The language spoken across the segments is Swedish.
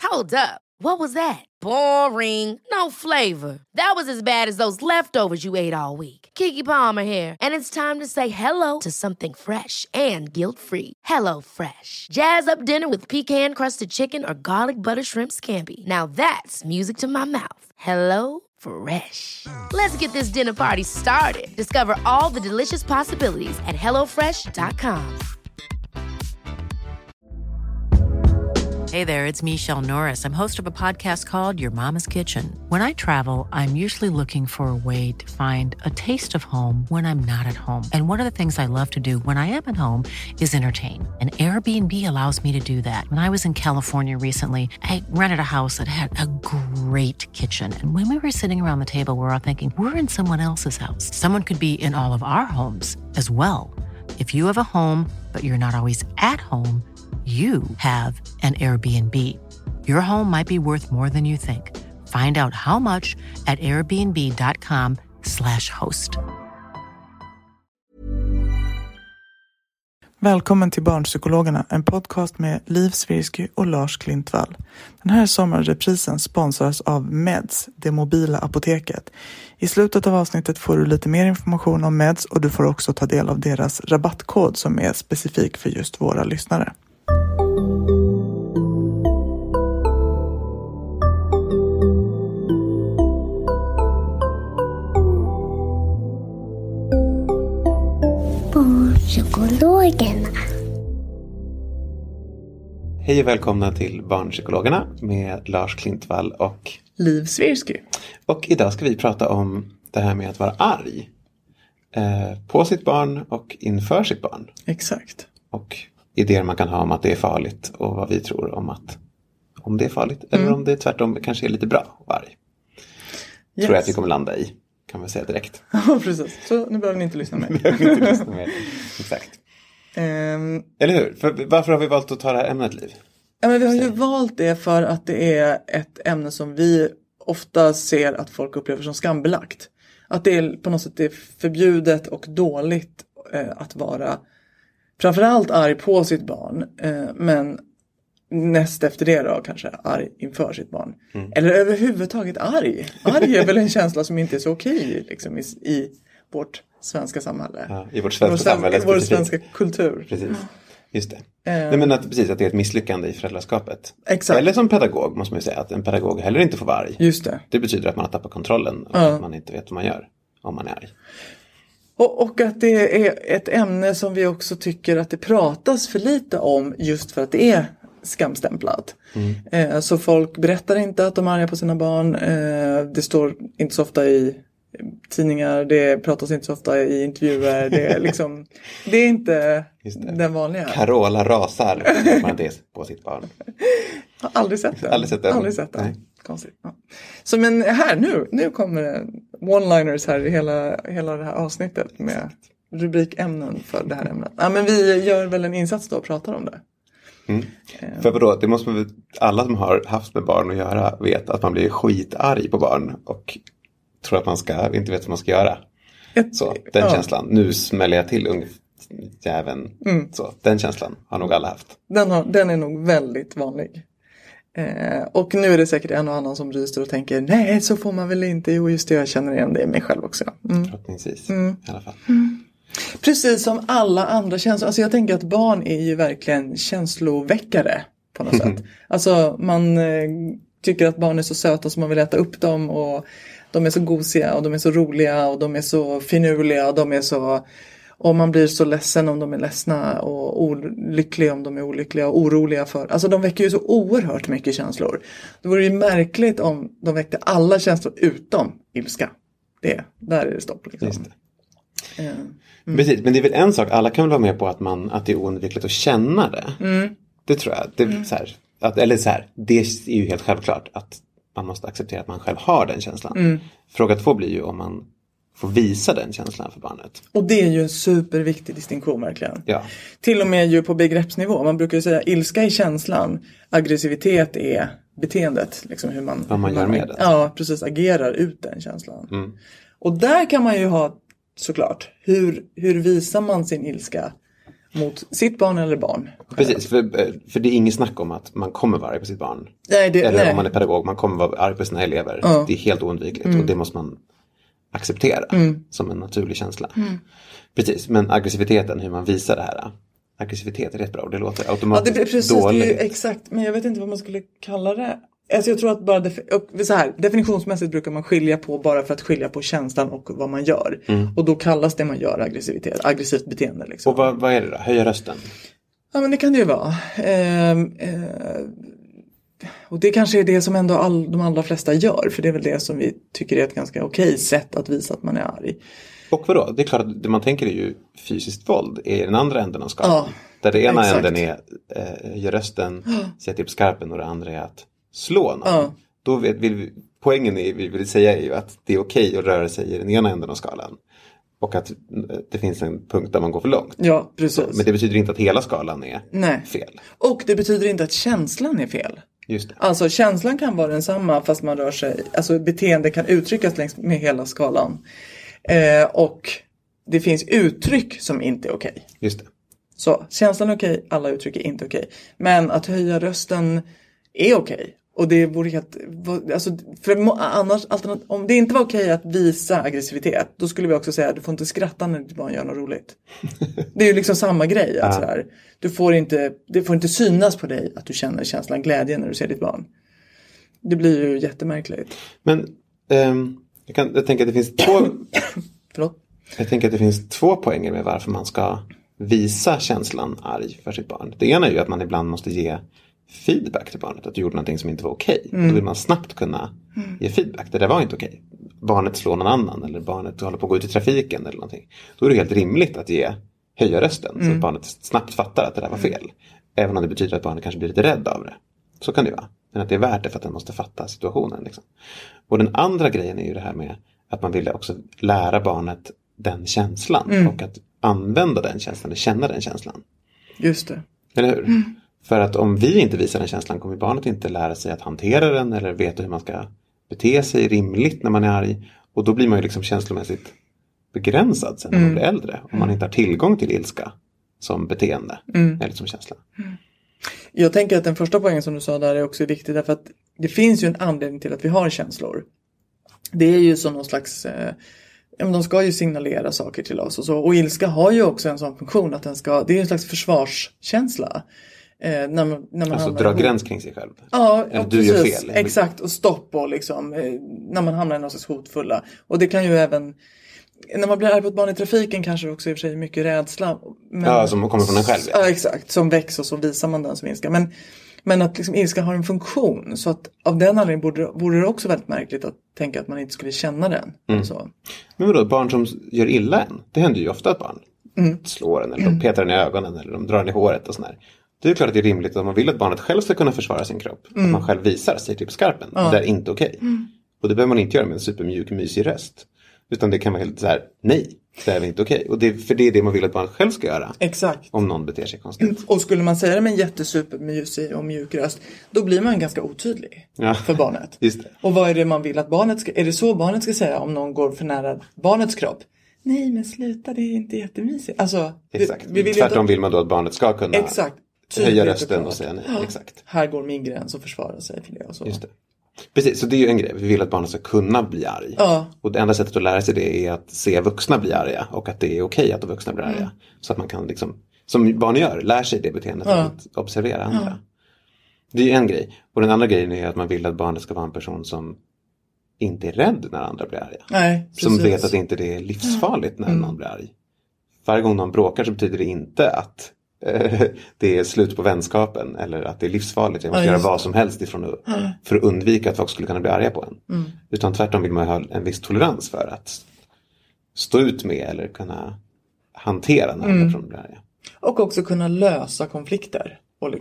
Hold up. What was that? Boring. No flavor. That was as bad as those leftovers you ate all week. Keke Palmer here, and it's time to say hello to something fresh and guilt-free. Hello Fresh. Jazz up dinner with pecan-crusted chicken or garlic butter shrimp scampi. Now that's music to my mouth. Hello Fresh. Let's get this dinner party started. Discover all the delicious possibilities at hellofresh.com. Hey there, it's Michelle Norris. I'm host of a podcast called Your Mama's Kitchen. When I travel, I'm usually looking for a way to find a taste of home when I'm not at home. And one of the things I love to do when I am at home is entertain. And Airbnb allows me to do that. When I was in California recently, I rented a house that had a great kitchen. And when we were sitting around the table, we were all thinking, we're in someone else's house. Someone could be in all of our homes as well. If you have a home, but you're not always at home, you have an Airbnb. Your home might be worth more than you think. Find out how much at airbnb.com/host. Välkommen till Barnpsykologerna, en podcast med Liv Svirsky och Lars Klintvall. Den här sommarreprisen sponsras av Meds, det mobila apoteket. I slutet av avsnittet får du lite mer information om Meds och du får också ta del av deras rabattkod som är specifik för just våra lyssnare. Barnpsykologerna. Hej och välkomna till Barnpsykologerna med Lars Klintvall och Liv Svirsky. Och idag ska vi prata om det här med att vara arg. På sitt barn och inför sitt barn. Exakt. Och idéer man kan ha om att det är farligt och vad vi tror om det är farligt. Eller om det tvärtom kanske är lite bra att vara arg. Yes. Tror jag att vi kommer landa i. Kan man säga direkt. Ja, precis. Så nu behöver ni inte lyssna mer. Exakt. Eller hur? Varför har vi valt att ta det här ämnet, Liv? Ja, men vi har ju valt det för att det är ett ämne som vi ofta ser att folk upplever som skambelagt. Att det är på något sätt är förbjudet och dåligt att vara framförallt arg på sitt barn. Men näst efter det då kanske arg inför sitt barn. Eller överhuvudtaget arg. Arg är väl en känsla som inte är så okej liksom, i vårt svenska samhälle. Ja, i vårt svenska samhälle. I vår svenska kultur. Precis, just det. Nej, men precis att det är ett misslyckande i föräldraskapet. Exakt. Eller som pedagog måste man ju säga att en pedagog heller inte får vara arg. Just det. Det betyder att man har tappat kontrollen och att man inte vet vad man gör om man är arg. Och att det är ett ämne som vi också tycker att det pratas för lite om just för att det är skamstämplat. Så folk berättar inte att de är arga på sina barn. Det står inte så ofta i tidningar. Det pratas inte så ofta i intervjuer. Det är liksom, det är inte den vanliga. Carola rasar på sitt barn. Jag har aldrig sett den. Aldrig sett den. Konstigt. Ja. Så men här nu kommer det one-liners här i hela det här avsnittet med rubrikämnen för det här ämnet. Ja, men vi gör väl en insats då och pratar om det. För vadå? Det måste man, alla som har haft med barn att göra vet att man blir skitarg på barn och tror att man inte vet vad man ska göra. Så, den känslan. Nu smäller jag till jäveln. Så, den känslan har nog alla haft. Den är nog väldigt vanlig. Och nu är det säkert en och annan som ryster och tänker nej, så får man väl inte. Jo, just det, jag känner igen det i mig själv också. Förhoppningsvis, i alla fall. Precis som alla andra känslor. Alltså jag tänker att barn är ju verkligen känsloväckare på något sätt. Alltså man tycker att barn är så söta som man vill äta upp dem. Och de är så gosiga och de är så roliga och de är så finurliga. Och de är så... Och man blir så ledsen om de är ledsna och olyckliga om de är olyckliga och oroliga för. Alltså de väcker ju så oerhört mycket känslor. Det vore ju märkligt om de väckte alla känslor utom ilska. Där är det stopp liksom. Just det. Precis, men det är väl en sak. Alla kan väl vara med på att det är oundvikligt att känna det. Det tror jag. Det är ju helt självklart att man måste acceptera att man själv har den känslan. Fråga 2 blir ju om man får visa den känslan för barnet. Och det är ju en superviktig distinktion verkligen. Ja. Till och med ju på begreppsnivå. Man brukar ju säga ilska är känslan, aggressivitet är beteendet. Liksom vad man gör med det. Ja, precis. Agerar ut den känslan. Och där kan man ju ha såklart, hur visar man sin ilska? mot sitt barn eller barn. Precis, för det är inget snack om att man kommer vara arg på sitt barn. Om man är pedagog, man kommer vara arg på sina elever. Det är helt oundvikligt och det måste man acceptera som en naturlig känsla. Precis, men aggressiviteten, hur man visar det här. Aggressivitet är rätt bra och det låter automatiskt dåligt. Det är exakt, men jag vet inte vad man skulle kalla det. Alltså jag tror att bara så här, definitionsmässigt brukar man skilja på bara för att skilja på känslan och vad man gör. Och då kallas det man gör aggressivt beteende. Liksom. Och vad är det då? Höja rösten? Ja, men det kan det ju vara. Och det kanske är det som ändå de allra flesta gör. För det är väl det som vi tycker är ett ganska okej sätt att visa att man är arg. Och vadå? Det är klart att det man tänker är ju fysiskt våld är den andra änden av skalan. Där det ena änden är gör rösten, sätta upp skarpen och det andra är att slå någon. Då poängen vi vill säga är ju att det är okej att röra sig i den ena änden av skalan. Och att det finns en punkt där man går för långt. Ja, precis. Men det betyder inte att hela skalan är fel. Och det betyder inte att känslan är fel. Just det. Alltså känslan kan vara densamma fast man rör sig. Alltså beteende kan uttryckas längs med hela skalan. Och det finns uttryck som inte är okej. Just det. Så känslan är okej, alla uttryck är inte okej. Men att höja rösten är okej. Och det vore helt, alltså, för annars, om det inte var okej att visa aggressivitet, då skulle vi också säga att du får inte skratta när ditt barn gör något roligt. Det är ju liksom samma grej. Alltså här. Det får inte synas på dig att du känner känslan glädje när du ser ditt barn. Det blir ju jättemärkligt. Men jag tänker att det finns Förlåt? Jag tänker att det finns 2 poänger med varför man ska visa känslan arg för sitt barn. Det ena är ju att man ibland måste ge feedback till barnet. Att du gjorde någonting som inte var okej. Då vill man snabbt kunna ge feedback. Det där var inte okej. Barnet slår någon annan. Eller barnet håller på att gå ut i trafiken. Eller någonting. Då är det helt rimligt att höja rösten. Så att barnet snabbt fattar att det där var fel. Även om det betyder att barnet kanske blir lite rädd av det. Så kan det vara. Men att det är värt det för att den måste fatta situationen. Liksom. Och den andra grejen är ju det här med att man vill också lära barnet den känslan. Och att använda den känslan. Känna den känslan. Just det. Eller hur? För att om vi inte visar den känslan kommer barnet inte lära sig att hantera den eller veta hur man ska bete sig rimligt när man är arg. Och då blir man ju liksom känslomässigt begränsad sen när man blir äldre. Om man inte har tillgång till ilska som beteende eller som känsla. Jag tänker att den första poängen som du sa där är också viktig därför att det finns ju en anledning till att vi har känslor. Det är ju som någon slags... de ska ju signalera saker till oss och så. Och ilska har ju också en sån funktion att det är en slags försvarskänsla. När man alltså dra gräns kring sig själv. Ja, eller du precis, gör fel. Exakt, och stopp och liksom när man hamnar i något slags hotfulla. Och det kan ju även när man blir arg på ett barn i trafiken kanske det också i och för sig mycket rädsla. Men, som kommer från en själv. Ja, exakt. Som väcks och så visar man den som ilska. Men att liksom ilska har en funktion. Så att av den anledningen vore det också väldigt märkligt att tänka att man inte skulle känna den. Så. Men vadå, barn som gör illa en. Det händer ju ofta att barn slår en eller de petar den i ögonen eller de drar den i håret och sådär. Det är klart att det är rimligt att man vill att barnet själv ska kunna försvara sin kropp. Att man själv visar sig typ skarpen. Och det är inte okej. Och det behöver man inte göra med en supermjuk mysig röst. Utan det kan vara helt så här, nej, det är inte okej. Och för det är det man vill att barnet själv ska göra. Exakt. Om någon beter sig konstigt. Och skulle man säga det med en jättesupermysig och mjuk röst, då blir man ganska otydlig för barnet. Just det. Och vad är det man vill att barnet ska... Är det så barnet ska säga om någon går för nära barnets kropp? Nej, men sluta, det är inte jättemysigt. Alltså, exakt. Tvärtom vill man då att barnet ska kunna höja rösten och säga nej. Ja. Exakt. Här går min gräns och försvara sig för det. Och så. Just det. Precis, så det är ju en grej. Vi vill att barnet ska kunna bli arg. Ja. Och det enda sättet att lära sig det är att se vuxna bli arga. Och att det är okej att de vuxna blir arga. Så att man kan liksom, som barn gör, lär sig det beteendet att observera andra. Det är ju en grej. Och den andra grejen är att man vill att barnet ska vara en person som inte är rädd när andra blir arga. Nej, precis. Som vet att inte det är livsfarligt när någon blir arg. Varje gång någon bråkar så betyder det inte att det är slut på vänskapen eller att det är livsfarligt. Jag måste göra vad som helst ifrån för att undvika att folk skulle kunna bli arga på en. Utan tvärtom vill man ha en viss tolerans för att stå ut med eller kunna hantera när andra personer blir arga. Och också kunna lösa konflikter.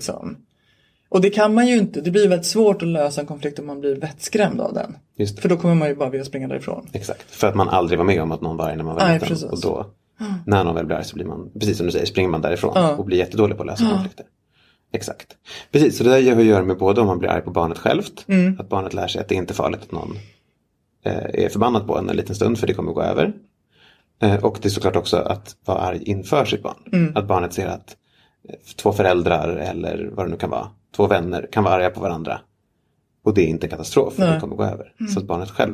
Och det kan man ju inte. Det blir väldigt svårt att lösa en konflikt om man blir vettskrämd av den. Just det. För då kommer man ju bara vilja springa därifrån. Exakt. För att man aldrig var med om att någon var arg när man var liten. Och då, när någon väl blir arg så blir man, precis som du säger, springer man därifrån. Och blir jättedålig på att lösa konflikter. Exakt. Precis, så det där har att göra med både om man blir arg på barnet självt. Att barnet lär sig att det inte är farligt att någon är förbannad på en liten stund för det kommer gå över. Och det är såklart också att vara arg inför sitt barn. Att barnet ser att 2 föräldrar eller vad det nu kan vara, 2 vänner kan vara arga på varandra. Och det är inte en katastrof, för det kommer gå över. Så att barnet själv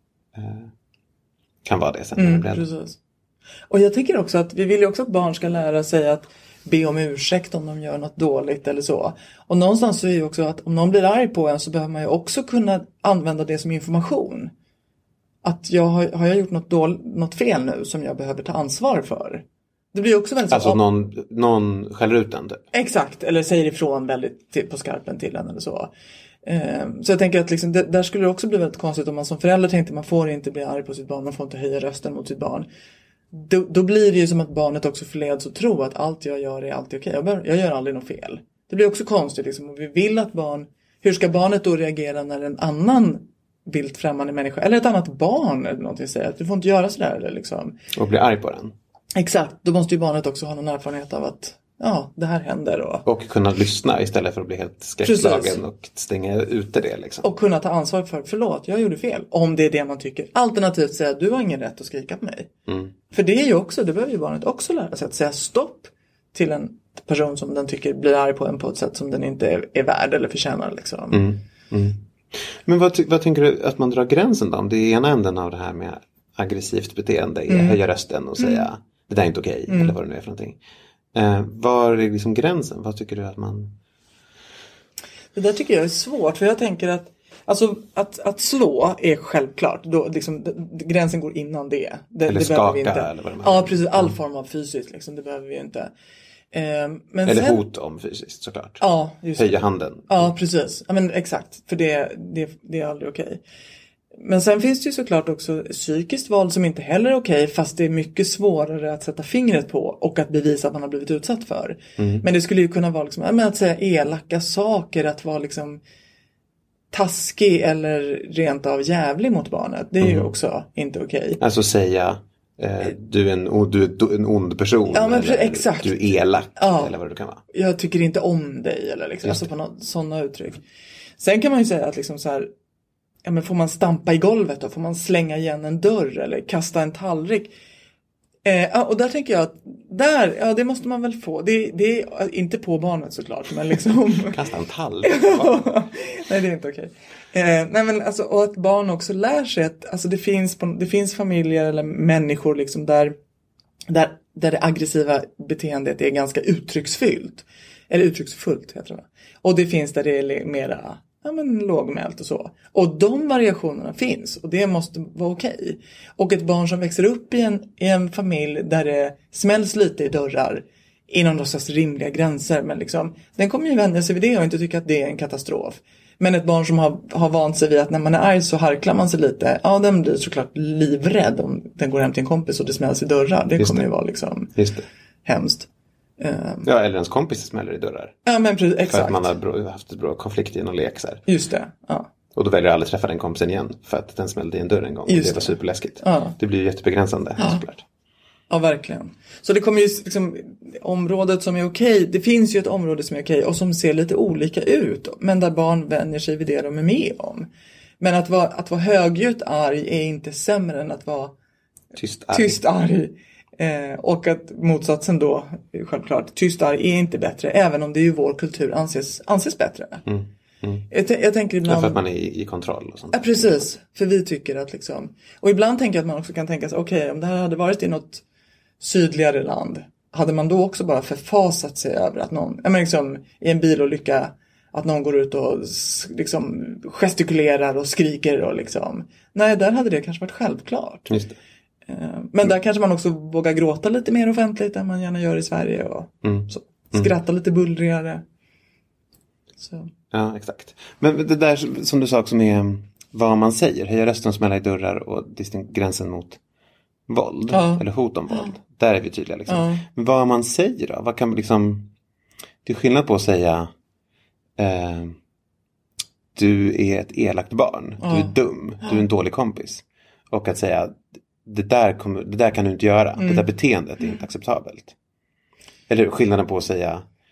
kan vara det sen. Precis. Och jag tycker också att vi vill ju också att barn ska lära sig att be om ursäkt om de gör något dåligt eller så. Och någonstans så är ju också att om någon blir arg på en så behöver man ju också kunna använda det som information. Att har jag gjort något fel nu som jag behöver ta ansvar för? Det blir också väldigt alltså någon skäller ut den typ. Exakt, eller säger ifrån väldigt på skarpen till en eller så. Så jag tänker att liksom, där skulle det också bli väldigt konstigt om man som förälder tänkte man får inte bli arg på sitt barn, man får inte höja rösten mot sitt barn. Då blir det ju som att barnet också förleds att tro att allt jag gör är alltid okej. Jag gör aldrig något fel. Det blir också konstigt liksom, och vi vill att hur ska barnet då reagera när en annan vilt främmande människa eller ett annat barn eller någonting säger att du får inte göra sådär eller liksom. Och bli arg på den. Exakt, då måste ju barnet också ha någon erfarenhet av att det här händer. Och kunna lyssna istället för att bli helt skräckslagen och stänga ute det liksom. Och kunna ta ansvar för, förlåt, jag gjorde fel. Om det är det man tycker. Alternativt säga, du har ingen rätt att skrika på mig. För det är ju också, det behöver ju barnet också lära sig att säga stopp till en person som den tycker blir arg på en på ett sätt som den inte är värd eller förtjänar liksom. Men vad tänker du att man drar gränsen då? Om det är ena änden av det här med aggressivt beteende är höja rösten och säga det där är inte okej, eller vad det nu är för någonting. Var är liksom gränsen? Vad tycker du att man... Det där tycker jag är svårt, för jag tänker att alltså, att slå är självklart. Då, liksom, gränsen går innan det. Eller det skaka vi inte. eller vad det är. Ja, precis. All form av fysiskt, liksom, det behöver vi inte. Men eller sen, hot om fysiskt såklart. Ja, just höja handen. Ja, precis. Ja, men exakt. För det är aldrig okej. Men sen finns det ju såklart också psykiskt våld som inte heller är okej, fast det är mycket svårare att sätta fingret på och att bevisa att man har blivit utsatt för. Men det skulle ju kunna vara liksom, att säga elaka saker, att vara liksom taskig eller rent av jävlig mot barnet. Det är ju också inte okej. Alltså säga du är en ond person, ja, men eller exakt. du är elak, eller vad det kan vara. Jag tycker inte om dig eller liksom, alltså på sådana uttryck. Sen kan man ju säga att liksom så här, ja, men får man stampa i golvet då? Får man slänga igen en dörr eller kasta en tallrik? Och där tänker jag att det måste man väl få. Det är inte på barnet såklart, men liksom... Kasta en tallrik? Nej, det är inte okej. Nej, men alltså, och att barn också lär sig att alltså, det finns familjer eller människor liksom där det aggressiva beteendet är ganska uttrycksfullt. Eller uttrycksfullt heter det. Och det finns där det är mera... Ja, men lågmält och så. Och de variationerna finns. Och det måste vara okej. Och ett barn som växer upp i en familj där det smälls lite i dörrar inom något rimliga gränser. Men liksom, den kommer ju vänja sig vid det och inte tycka att det är en katastrof. Men ett barn som har vant sig vid att när man är arg så harklar man sig lite. Ja, den blir såklart livrädd om den går hem till en kompis och det smälls i dörrar. Det kommer ju vara liksom hemskt. Ja, eller ens kompis smäller i dörrar. Ja, men precis, exakt. För att man har haft ett bra konflikt i någon lek så här. Just det, ja. Och då väljer jag aldrig träffa den kompisen igen för att den smällde i en dörr en gång. Just det var superläskigt. Ja. Det blir ju jättebegränsande, såklart. Ja, verkligen. Så det kommer ju liksom, området som är okej, det finns ju ett område som är okej och som ser lite olika ut. Men där barn vänjer sig vid det de är med om. Men att vara högljutt arg är inte sämre än att vara tyst arg. Och att motsatsen då, självklart, tyst arg är inte bättre. Även om det i vår kultur anses bättre. Jag tänker ibland... För att man är i kontroll och sånt. Ja, precis. För vi tycker att liksom... Och ibland tänker jag att man också kan tänka sig, okej, om det här hade varit i något sydligare land, hade man då också bara förfasat sig över att någon, liksom, i en bilolycka, att någon går ut och liksom gestikulerar och skriker och liksom... Nej, där hade det kanske varit självklart. Just det. Men där kanske man också vågar gråta lite mer offentligt än man gärna gör i Sverige och så. Skratta lite bullrigare. Så. Ja, exakt. Men det där som du sa som är vad man säger, höja rösten och smälla i dörrar och gränsen mot våld eller hot om våld. Där är vi tydliga liksom. Men vad man säger då? Vad kan liksom, det är skillnad på att säga du är ett elakt barn, du är dum, du är en dålig kompis. Och att säga det där kan du inte göra. Det där beteendet är inte acceptabelt. Eller skillnaden på att säga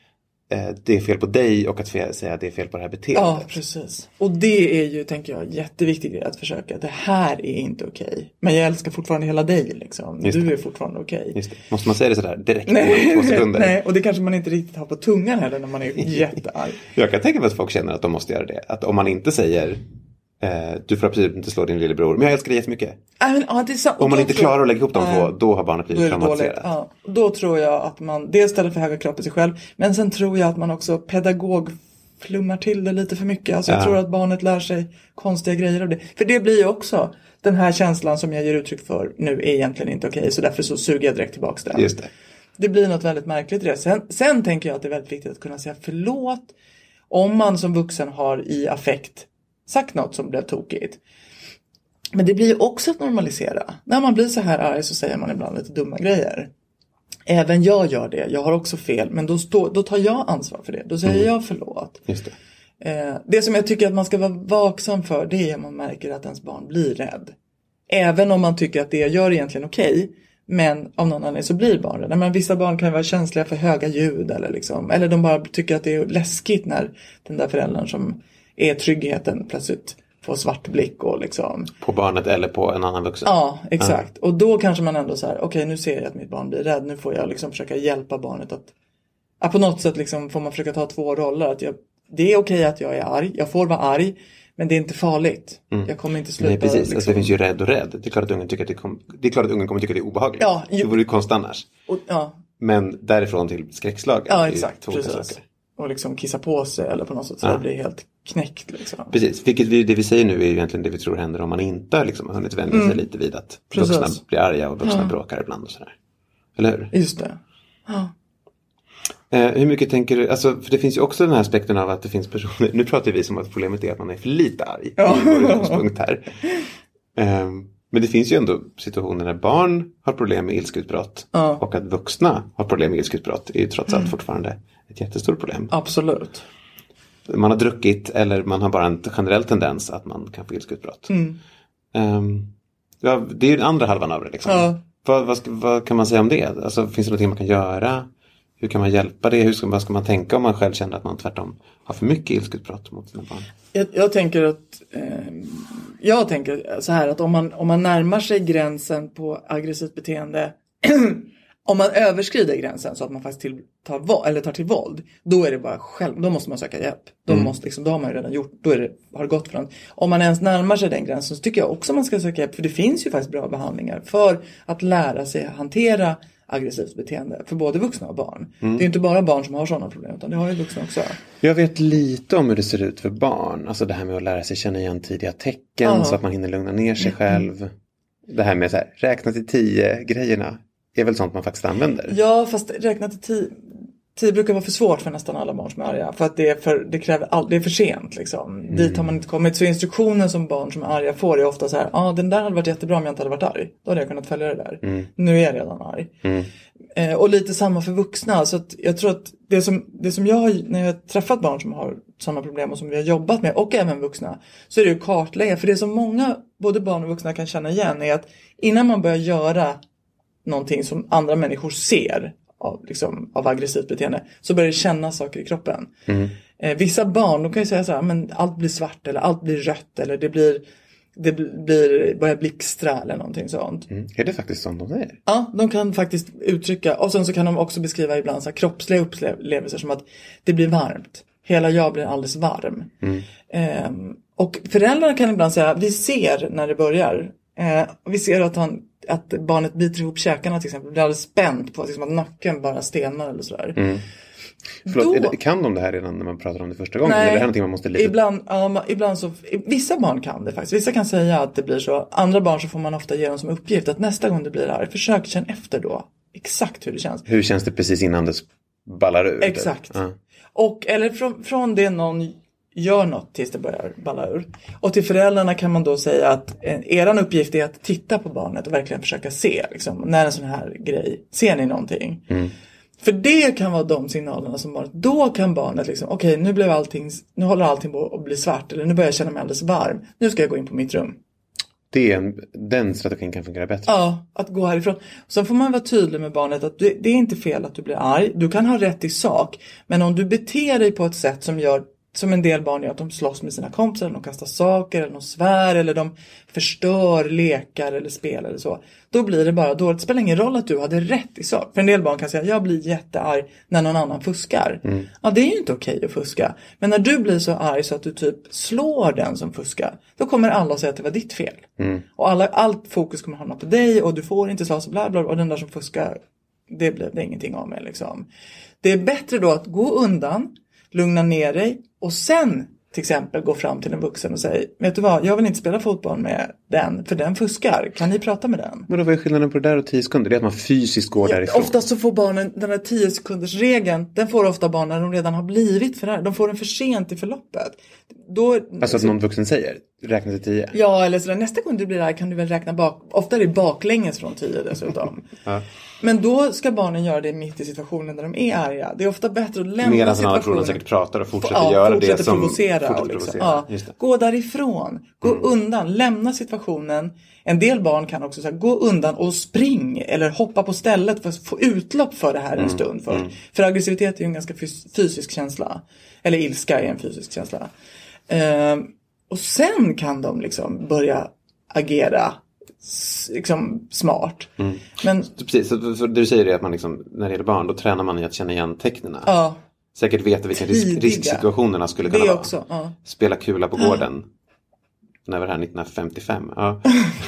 det är fel på dig och att säga att det är fel på det här beteendet. Ja, precis. Och det är ju, tänker jag, jätteviktigt att försöka. Det här är inte okej. Men jag älskar fortfarande hela dig liksom. Du är fortfarande okej. Just det. Måste man säga det sådär direkt? Nej, 2 sekunder? nej, och det kanske man inte riktigt har på tungan heller när man är jättearg. Jag kan tänka mig att folk känner att de måste göra det. Att om man inte säger du får absolut inte slå din lillebror, men jag älskar dig jättemycket. Det är sant. Om man inte klarar att lägga ihop de två, då har barnet blivit traumatiserat. Ja, då tror jag att man dels ställer för höga krav på sig själv, men sen tror jag att man också pedagogflummar till det lite för mycket. Alltså jag tror att barnet lär sig konstiga grejer av det. För det blir ju också den här känslan som jag ger uttryck för nu är egentligen inte okej, så därför så suger jag direkt tillbaka den. Just det. Det blir något väldigt märkligt i det. Sen tänker jag att det är väldigt viktigt att kunna säga förlåt om man som vuxen har i affekt sagt något som blev tokigt. Men det blir ju också att normalisera. När man blir så här arg så säger man ibland lite dumma grejer. Även jag gör det. Jag har också fel. Men då tar jag ansvar för det. Då säger jag förlåt. Just det. Det som jag tycker att man ska vara vaksam för, det är att man märker att ens barn blir rädd. Även om man tycker att det jag gör är egentligen okej. Men av någon anledning så blir barn rädda. Men vissa barn kan vara känsliga för höga ljud. Eller de bara tycker att det är läskigt när den där föräldern som är tryggheten plötsligt får svart blick och liksom. På barnet eller på en annan vuxen. Ja, exakt. Och då kanske man ändå så här, okej, nu ser jag att mitt barn blir rädd. Nu får jag liksom försöka hjälpa barnet att på något sätt liksom får man försöka ta 2 roller. Att det är okej att jag är arg. Jag får vara arg. Men det är inte farligt. Jag kommer inte sluta. Nej, precis. Liksom. Alltså, det finns ju rädd och rädd. Det är klart att ungen tycker att det är klart att ungen kommer tycka att det är obehagligt. Ja, det vore ju konstigt annars. Ja. Men därifrån till skräckslagen. Ja, exakt. Precis. Och liksom kissa på sig eller på något sätt så det blir helt knäckt liksom. Precis, vilket det vi säger nu är ju egentligen det vi tror händer om man inte liksom har hunnit vänja sig lite vid att vuxna blir arga och vuxna bråkar ibland och sådär. Eller hur? Just det. Ja. Hur mycket tänker du, alltså för det finns ju också den här aspekten av att det finns personer, nu pratar vi som att problemet är att man är för lite arg. Det är vår utgångspunkt här. Men det finns ju ändå situationer när barn har problem med ilskeutbrott och att vuxna har problem med ilskeutbrott är ju trots allt fortfarande ett jättestort problem. Absolut. Man har druckit eller man har bara en generell tendens att man kan få ilskeutbrott. Ja, det är ju den andra halvan av det liksom. Ja. Vad kan man säga om det? Alltså, finns det någonting man kan göra? Hur kan man hjälpa det? Vad ska man tänka om man själv känner att man tvärtom har för mycket ilskeutbrott mot sina barn? Jag tänker så här att om man närmar sig gränsen på aggressivt beteende om man överskrider gränsen så att man faktiskt tar till våld, då är det bara då måste man söka hjälp. Då har man ju redan gjort, har det gått för något. Om man ens närmar sig den gränsen så tycker jag också man ska söka hjälp, för det finns ju faktiskt bra behandlingar för att lära sig hantera aggressivt beteende för både vuxna och barn. Det är ju inte bara barn som har sådana problem, utan det har ju vuxna också. Jag vet lite om hur det ser ut för barn. Alltså det här med att lära sig känna igen tidiga tecken så att man hinner lugna ner sig själv. Det här med så här, räkna till 10 grejerna är väl sånt man faktiskt använder. Ja, fast räkna till 10. 10 brukar vara för svårt för nästan alla barn som är arga. För att det är för sent liksom. Dit har man inte kommit. Så instruktionen som barn som är arga får är ofta så här. Den där hade varit jättebra om jag inte hade varit arg. Då hade jag kunnat följa det där. Nu är jag redan arg. Och lite samma för vuxna. Så att jag tror att det som jag har, när jag har träffat barn som har sådana problem och som vi har jobbat med, och även vuxna, så är det ju kartlägga. För det som många, både barn och vuxna, kan känna igen är att innan man börjar göra någonting som andra människor ser av aggressivt beteende, så börjar det känna saker i kroppen. Vissa barn, de kan ju säga så här, men allt blir svart eller allt blir rött eller det börjar blixtra eller någonting sånt. Är det faktiskt sånt de säger? Ja, de kan faktiskt uttrycka, och sen så kan de också beskriva ibland så här kroppsliga upplevelser som att det blir varmt. Hela jag blir alldeles varm. Och föräldrarna kan ibland säga, vi ser när det börjar. Vi ser att barnet biter ihop käkarna till exempel. Blir alldeles spänt på liksom, att nacken bara stelnar eller sådär. Förlåt, kan de det här redan när man pratar om det första gången? Nej, eller är det här någonting man måste lite... ibland så... Vissa barn kan det faktiskt. Vissa kan säga att det blir så. Andra barn så får man ofta ge dem som uppgift att nästa gång det blir det här, försök känna efter då. Exakt hur det känns. Hur känns det precis innan det ballar ur? Exakt. Och, eller från det någon gör något tills det börjar balla ur. Och till föräldrarna kan man då säga att eran uppgift är att titta på barnet och verkligen försöka se liksom, när en sån här grej, ser ni någonting? För det kan vara de signalerna som barnet, då kan barnet liksom, okej, nu håller allting på att bli svart, eller nu börjar jag känna mig alldeles varm, nu ska jag gå in på mitt rum. Den strategin kan fungera bättre. Ja, att gå härifrån. Och sen får man vara tydlig med barnet att det är inte fel att du blir arg. Du kan ha rätt i sak. Men om du beter dig på ett sätt som en del barn gör, att de slåss med sina kompisar, eller de kastar saker, eller de svär, eller de förstör lekar eller spel eller så. Då blir det bara dåligt. Det spelar ingen roll att du hade rätt i sak. För en del barn kan säga, jag blir jättearg när någon annan fuskar. Ja, det är ju inte okej att fuska. Men när du blir så arg så att du typ slår den som fuskar, då kommer alla att säga att det var ditt fel. Och allt fokus kommer hamna på dig, och du får inte slå så bla bla, och den där som fuskar, det blir det ingenting av med liksom. Det är bättre då att gå undan, lugna ner dig och sen till exempel gå fram till en vuxen och säga, vet du vad, jag vill inte spela fotboll med den, för den fuskar. Kan ni prata med den? Men då var skillnaden på det där och 10 sekunder? Det är att man fysiskt går därifrån. Oftast så får barnen den här 10 sekunders regeln, den får ofta barn när de redan har blivit för det här. De får den för sent i förloppet. Alltså att någon vuxen säger, räkna till 10? Ja, eller så nästa gång du blir arg kan du väl räkna bak. Ofta är det baklänges från 10 dessutom. Ja. Men då ska barnen göra det mitt i situationen där de är arga. Det är ofta bättre att lämna medan situationen. Medan säkert pratar och fortsätter göra det som... Provocera. Ja. Gå därifrån. Gå undan. Lämna situationen. En del barn kan också säga, gå undan och spring. Eller hoppa på stället för att få utlopp för det här en stund först. För aggressivitet är ju en ganska fysisk känsla. Eller ilska är en fysisk känsla. Och sen kan de liksom börja agera liksom smart. Men precis, så det du säger är att man liksom, när det gäller barn, då tränar man i att känna igen tecknena. Ja. Säkert veta vilka risksituationerna skulle kunna vara. Också, ja. Spela kula på gården. När var det här 1955? Ja.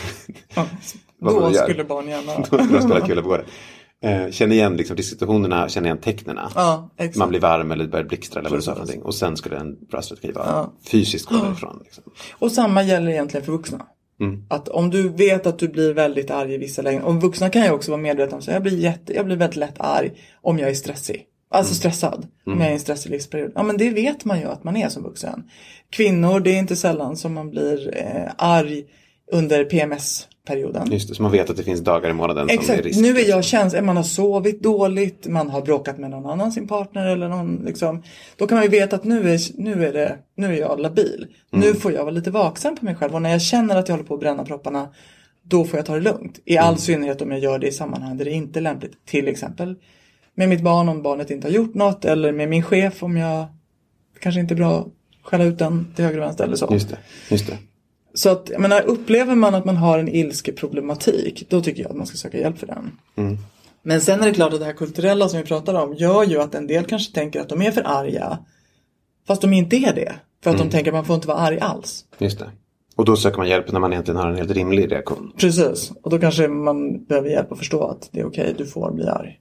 Då skulle barn gärna då spela kula på gården. Känna igen liksom risksituationerna, känna igen tecknena. Ja, exakt. Man blir varm eller börjar blixtra eller vad det är för någonting. Och sen skulle en bra strategi vara fysiskt gå därifrån. Liksom. Och samma gäller egentligen för vuxna. Att om du vet att du blir väldigt arg i vissa lägen. Och vuxna kan ju också vara medvetna om så jag blir väldigt lätt arg om jag är stressig. Alltså stressad. Om jag är i en stressig livsperiod. Ja, men det vet man ju att man är som vuxen. Kvinnor, det är inte sällan som man blir arg under PMS-perioden. Just det, så man vet att det finns dagar i månaden som är risk. Nu är jag känslig. Man har sovit dåligt. Man har bråkat med någon annan, sin partner eller någon liksom. Då kan man ju veta att nu är jag labil. Nu får jag vara lite vaksam på mig själv. Och när jag känner att jag håller på att bränna propparna, då får jag ta det lugnt. I all synnerhet om jag gör det i sammanhang där det inte är lämpligt. Till exempel med mitt barn om barnet inte har gjort något. Eller med min chef om jag kanske inte är bra att skälla ut den till höger och vänster eller så. Just det. Så att, jag menar, upplever man att man har en ilskeproblematik, då tycker jag att man ska söka hjälp för den. Men sen är det klart att det här kulturella som vi pratar om gör ju att en del kanske tänker att de är för arga. Fast de inte är det. För att de tänker att man får inte vara arg alls. Just det. Och då söker man hjälp när man egentligen har en helt rimlig reaktion. Precis. Och då kanske man behöver hjälp att förstå att det är okej, du får bli arg.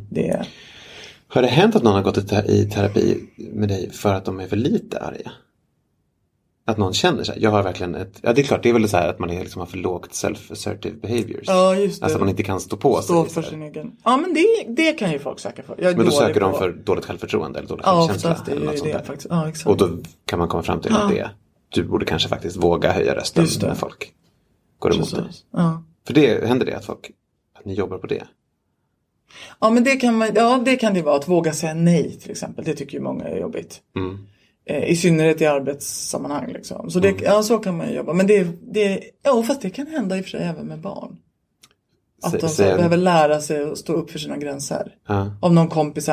Har det hänt att någon har gått i terapi med dig för att de är för lite arga? Att någon känner sig, jag har verkligen ja det är klart, det är väl så här att man är liksom har för lågt self-assertive behaviors. Ja, just det. Alltså att man inte kan stå på sig. För sin egen. Ja, men det kan ju folk söka för. Men då söker de för dåligt självförtroende eller dålig självkänsla. Ja, det är ju det faktiskt. Ja, exakt. Och då kan man komma fram till att du borde kanske faktiskt våga höja rösten när folk går emot dig. Ja. För det händer det att ni jobbar på det. Ja, men det kan det vara att våga säga nej till exempel. Det tycker ju många är jobbigt. I synnerhet i arbetssammanhang liksom. Så så kan man jobba. Men fast det kan hända i och för sig även med barn. Att de behöver lära sig att stå upp för sina gränser. Om någon kompis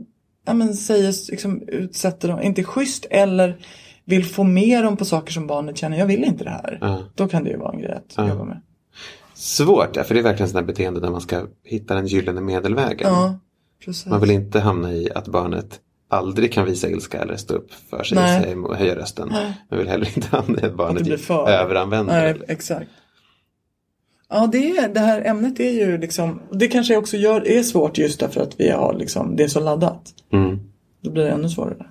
säger liksom, utsätter dem, inte schysst eller vill få med dem på saker som barnet känner, jag vill inte det här. Då kan det ju vara en grej att jobba med. Svårt, för det är verkligen sådana beteende där man ska hitta den gyllene medelvägen. Ja, precis. Man vill inte hamna i att barnet aldrig kan visa ilska eller stå upp för sig och höja rösten. Man vill heller inte hamna i att barnet överanvänder. Nej, exakt. Ja, det här ämnet är ju liksom, det kanske också är svårt just därför att vi har liksom, det är så laddat. Då blir det ännu svårare.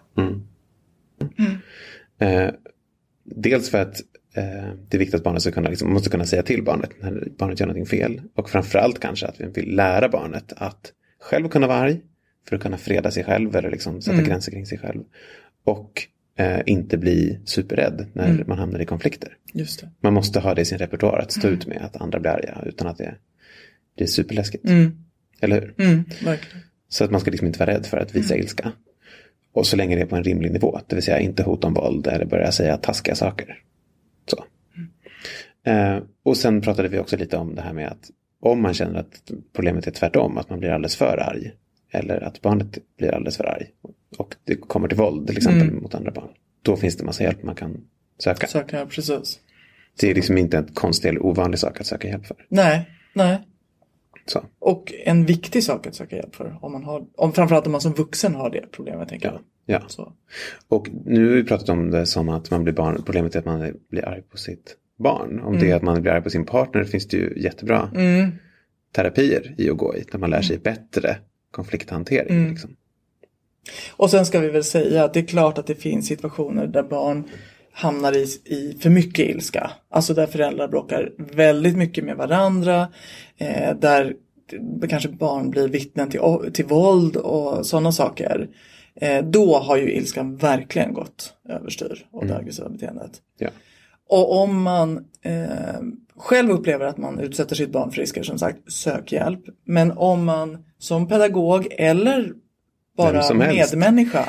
Dels för att det är viktigt att barnet ska kunna, liksom, måste kunna säga till barnet när barnet gör någonting fel. Och framförallt kanske att vi vill lära barnet att själv kunna vara arg för att kunna freda sig själv eller liksom sätta gränser kring sig själv. Och inte bli superrädd när man hamnar i konflikter. Just det. Man måste ha det i sin repertoar att stå ut med att andra blir arga utan att det är superläskigt. Eller hur? Verkligen. Så att man ska liksom inte vara rädd för att visa ilska. Och så länge det är på en rimlig nivå. Det vill säga inte hota om våld eller börja säga taskiga saker. Så. Och sen pratade vi också lite om det här med att om man känner att problemet är tvärtom, att man blir alldeles för arg. Eller att barnet blir alldeles för arg. Och det kommer till våld till exempel mot andra barn. Då finns det massa hjälp man kan söka. Söka, precis. Det är liksom inte en konstig eller ovanlig sak att söka hjälp för. Nej. Så. Och en viktig sak att söka hjälp för. Framförallt om man som vuxen har det problemet, tänker jag. Ja. Så. Och nu har vi pratat om det som att man blir barn. Problemet är att man blir arg på sitt barn. Om det är att man blir arg på sin partner, finns det ju jättebra terapier i att gå i. Där man lär sig bättre konflikthantering. Liksom. Och sen ska vi väl säga att det är klart att det finns situationer där barn hamnar i för mycket ilska. Alltså där föräldrar bråkar väldigt mycket med varandra. Där kanske barn blir vittnen till våld och sådana saker. Då har ju ilskan verkligen gått överstyr och det aggressiva beteendet. Ja. Och om man själv upplever att man utsätter sitt barn för risker, som sagt, sök hjälp. Men om man som pedagog eller bara medmänniska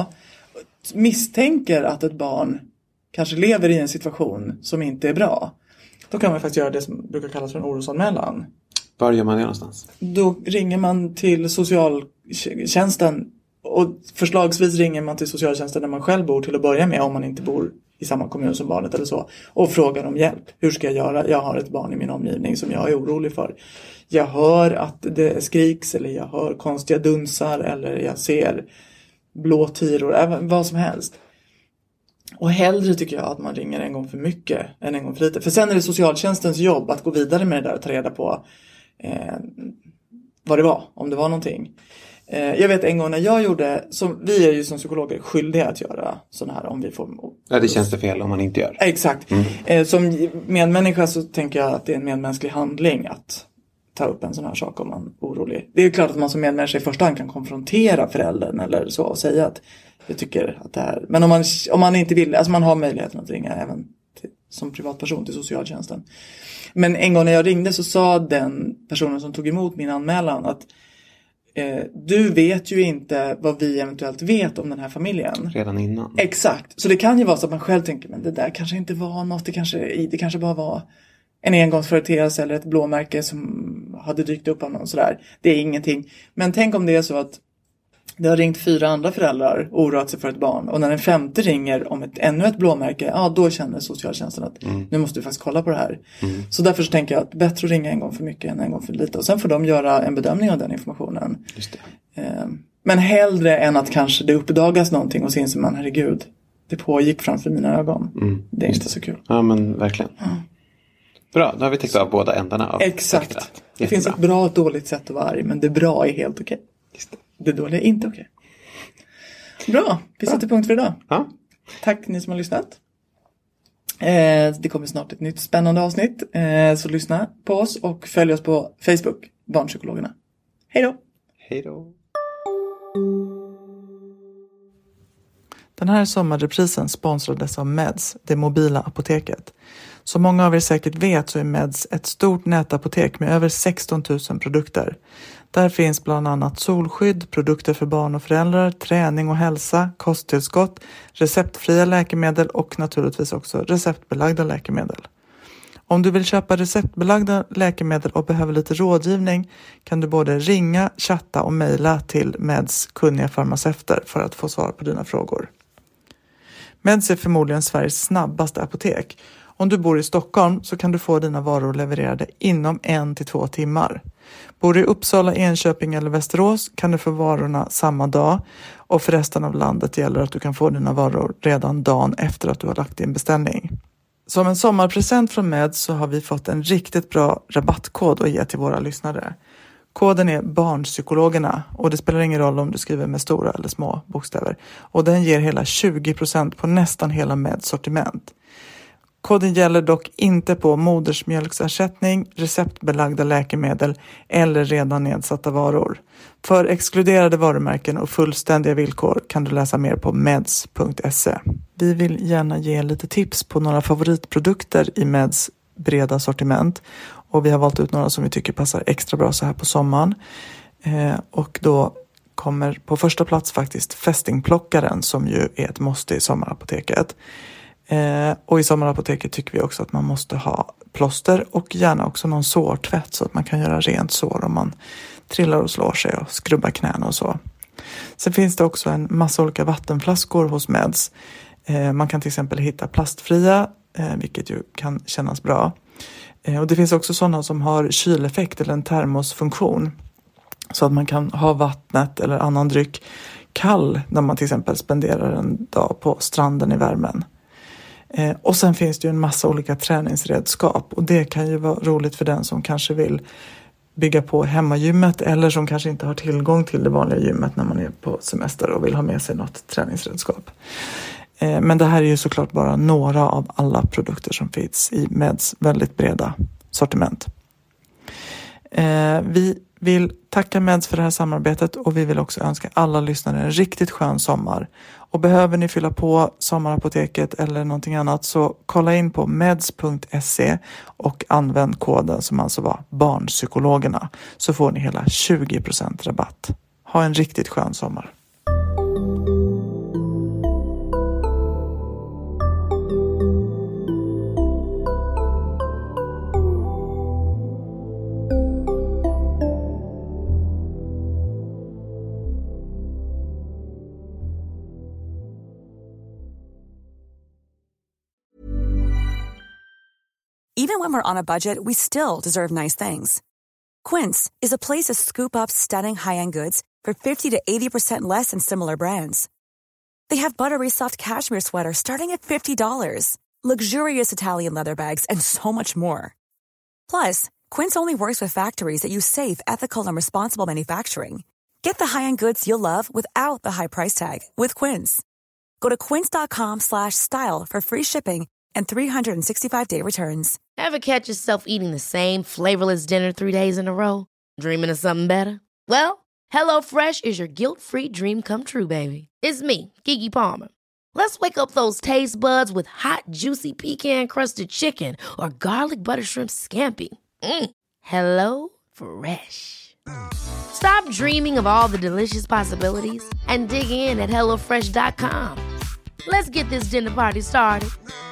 misstänker att ett barn kanske lever i en situation som inte är bra, då kan man faktiskt göra det som brukar kallas för en orosanmälan. Var gör man det någonstans? Då ringer man till socialtjänsten, och förslagsvis ringer man till socialtjänsten där man själv bor till att börja med, om man inte bor i samma kommun som barnet eller så, och frågar om hjälp. Hur ska jag göra? Jag har ett barn i min omgivning som jag är orolig för. Jag hör att det skriks, eller jag hör konstiga dunsar, eller jag ser blå tyror, vad som helst. Och hellre tycker jag att man ringer en gång för mycket än en gång för lite. För sen är det socialtjänstens jobb att gå vidare med det där och ta reda på vad det var, om det var någonting. Jag vet en gång när jag gjorde, vi är ju som psykologer skyldiga att göra sådana här om vi får... Ja, det känns det fel om man inte gör. Exakt. Som medmänniska så tänker jag att det är en medmänsklig handling att ta upp en sån här sak om man är orolig. Det är klart att man som medmänniska i första hand kan konfrontera föräldern eller så och säga att jag tycker att det här... Men om man inte vill, alltså man har möjligheten att ringa även som privatperson till socialtjänsten. Men en gång när jag ringde så sa den personen som tog emot min anmälan att du vet ju inte vad vi eventuellt vet om den här familjen. Redan innan. Exakt. Så det kan ju vara så att man själv tänker, men det där kanske inte var något. Det kanske bara var en engångsföreteelse eller ett blåmärke som hade dykt upp av någon sådär. Det är ingenting. Men tänk om det är så att det har ringt 4 andra föräldrar och oroat sig för ett barn. Och när den 5:e ringer om ännu ett blåmärke, då känner socialtjänsten att nu måste vi faktiskt kolla på det här. Så därför så tänker jag att bättre att ringa en gång för mycket än en gång för lite. Och sen får de göra en bedömning av den informationen. Just det. Men hellre än att kanske det uppdagas någonting och så inser man, herregud, det pågick framför mina ögon. Det är inte så kul. Ja, men verkligen. Bra, då har vi täckt av båda ändarna av exakt. spektrat. Det finns ett bra och ett dåligt sätt att vara arg, men det bra är helt okej. Just det. Det dåliga är inte okej. Bra, vi sätter punkt för idag. Ja. Tack ni som har lyssnat. Det kommer snart ett nytt spännande avsnitt. Så lyssna på oss och följ oss på Facebook, Barnpsykologerna. Hej då! Hej då! Den här sommarreprisen sponsrades av Meds, det mobila apoteket. Som många av er säkert vet så är Meds ett stort nätapotek med över 16 000 produkter. Där finns bland annat solskydd, produkter för barn och föräldrar, träning och hälsa, kosttillskott, receptfria läkemedel och naturligtvis också receptbelagda läkemedel. Om du vill köpa receptbelagda läkemedel och behöver lite rådgivning kan du både ringa, chatta och mejla till Meds kunniga farmaceuter för att få svar på dina frågor. Meds är förmodligen Sveriges snabbaste apotek. Om du bor i Stockholm så kan du få dina varor levererade inom 1 till 2 timmar. Bor du i Uppsala, Enköping eller Västerås kan du få varorna samma dag. Och för resten av landet gäller att du kan få dina varor redan dagen efter att du har lagt din beställning. Som en sommarpresent från Med så har vi fått en riktigt bra rabattkod att ge till våra lyssnare. Koden är Barnpsykologerna och det spelar ingen roll om du skriver med stora eller små bokstäver. Och den ger hela 20% på nästan hela Meds sortiment. Koden gäller dock inte på modersmjölksersättning, receptbelagda läkemedel eller redan nedsatta varor. För exkluderade varumärken och fullständiga villkor kan du läsa mer på meds.se. Vi vill gärna ge lite tips på några favoritprodukter i Meds breda sortiment. Och vi har valt ut några som vi tycker passar extra bra så här på sommaren. Och då kommer på första plats faktiskt fästingplockaren som ju är ett måste i sommarapoteket. Och i Sommarapoteket tycker vi också att man måste ha plåster och gärna också någon sårtvätt så att man kan göra rent sår om man trillar och slår sig och skrubbar knäna och så. Sen finns det också en massa olika vattenflaskor hos Meds. Man kan till exempel hitta plastfria, vilket ju kan kännas bra. Och det finns också sådana som har kyleffekt eller en termosfunktion. Så att man kan ha vattnet eller annan dryck kall när man till exempel spenderar en dag på stranden i värmen. Och sen finns det ju en massa olika träningsredskap. Och det kan ju vara roligt för den som kanske vill bygga på hemmagymmet eller som kanske inte har tillgång till det vanliga gymmet när man är på semester och vill ha med sig något träningsredskap. Men det här är ju såklart bara några av alla produkter som finns i Meds väldigt breda sortiment. Vi vill tacka Meds för det här samarbetet och vi vill också önska alla lyssnare en riktigt skön sommar. Och behöver ni fylla på Sommarapoteket eller någonting annat så kolla in på meds.se och använd koden som alltså var barnpsykologerna så får ni hela 20% rabatt. Ha en riktigt skön sommar. Even when we're on a budget, we still deserve nice things. Quince is a place to scoop up stunning high-end goods for 50 to 80% less than similar brands. They have buttery soft cashmere sweaters starting at $50, luxurious Italian leather bags, and so much more. Plus, Quince only works with factories that use safe, ethical, and responsible manufacturing. Get the high-end goods you'll love without the high price tag with Quince. Go to quince.com/style for free shipping and 365-day returns. Ever catch yourself eating the same flavorless dinner 3 days in a row? Dreaming of something better? Well, HelloFresh is your guilt-free dream come true, baby. It's me, Keke Palmer. Let's wake up those taste buds with hot, juicy pecan-crusted chicken or garlic butter shrimp scampi. Hello Fresh. Stop dreaming of all the delicious possibilities and dig in at HelloFresh.com. Let's get this dinner party started.